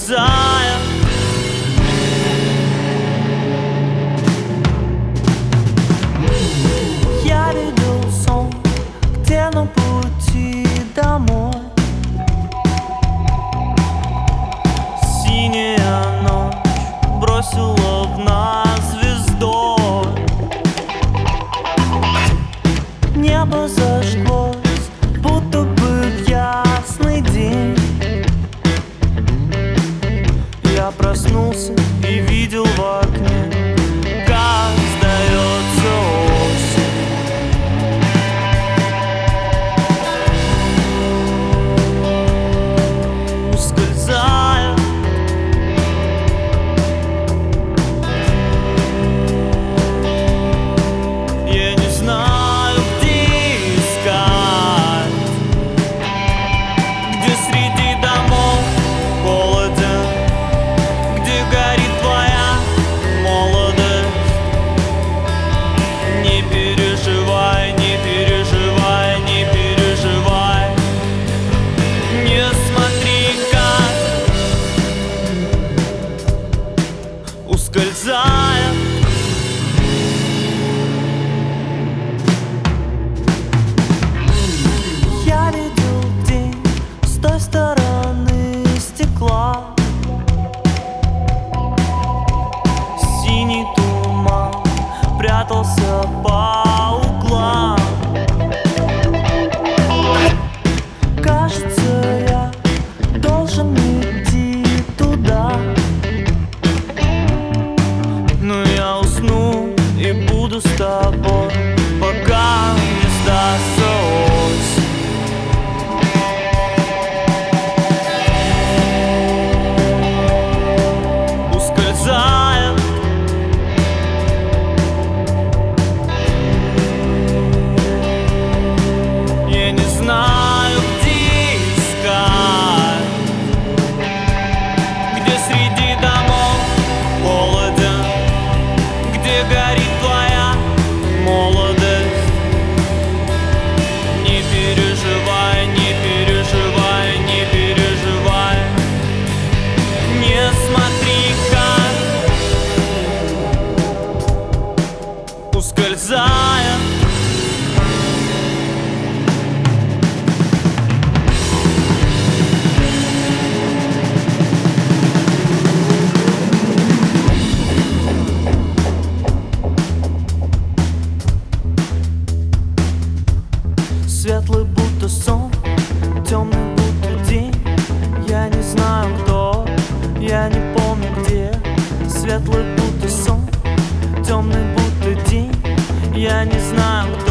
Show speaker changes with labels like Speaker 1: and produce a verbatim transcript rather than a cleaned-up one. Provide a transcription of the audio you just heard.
Speaker 1: ускользая. Я видел сон, где на пути домой синяя ночь бросила в нас звездой. Небо зажглось, будто бы в ясный день. Я проснулся и видел в окне, как сдается осень. Ускользая, я не знаю, где искать, где среди домов холоден, где горит твоя молодость. Не переживай, не переживай, не переживай. Не смотри, как ускользая. Я видел день с той стороны стекла. Синий туман прятался по углам. Кажется, я должен идти туда, но я усну и буду с тобой, пока не сдастся осень. Ускользая, я не знаю, где искать, где среди домов холоден, где горит твоя молодость. Не переживай, не переживай, не переживай. Не смотри, как ускользая. Светлый будто сон, темный будто день. Я не знаю кто, я не помню где. Светлый будто сон, темный будто день. Я не знаю кто.